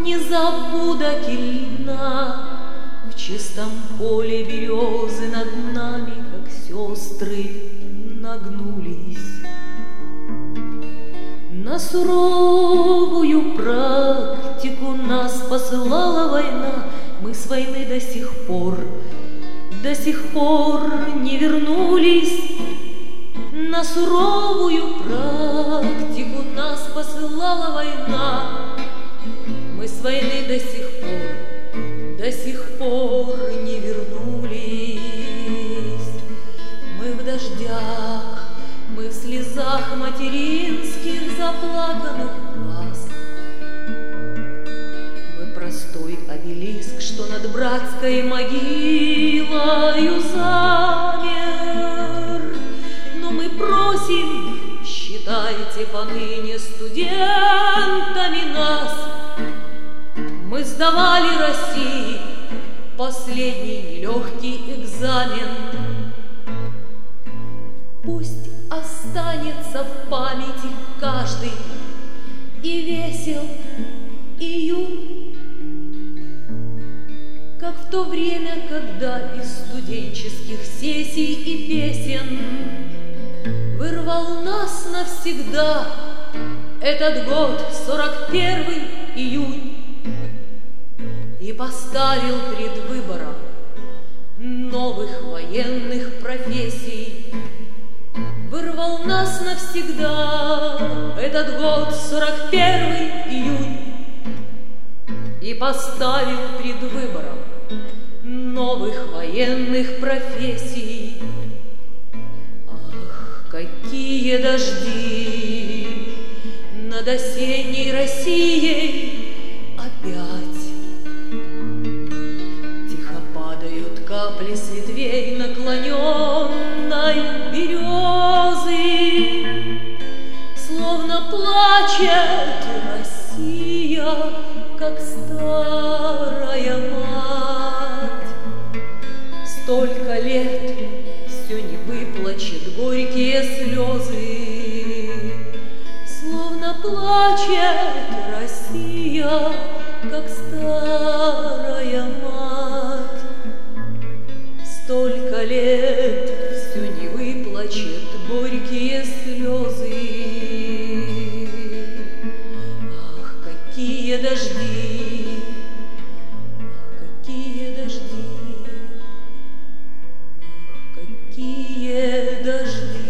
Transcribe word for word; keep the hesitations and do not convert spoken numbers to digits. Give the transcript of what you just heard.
не забуда кильна. В чистом поле березы над нами, как сестры, нагнулись. На суровую практику нас посылала война. Мы с войны до сих пор, до сих пор не вернулись. На суровую практику нас посылала война. Мы с войны до сих пор, до сих пор не вернулись. Мы в дождях, мы в слезах материнских заплаканных глаз. Мы простой обелиск, что над братской могилою замер. Но мы просим, считайте поныне студентами нас. Мы сдавали России последний нелегкий экзамен. Пусть останется в памяти каждый и весел июнь, как в то время, когда из студенческих сессий и песен вырвал нас навсегда этот год, сорок первый июнь, и поставил пред выбором новых военных профессий. Вырвал нас навсегда этот год, сорок первый июнь, и поставил пред выбором новых военных профессий. Ах, какие дожди над осенней Россией опять! Тихо падают капли с ветвей наклоненной березы, словно плачет Россия, как старая мать. Столько лет все не выплачет горькие слезы, словно плачет Россия, как старая мать. Столько лет все не выплачет горькие слезы. Ах, какие дожди, ах, какие дожди, ах, какие дожди.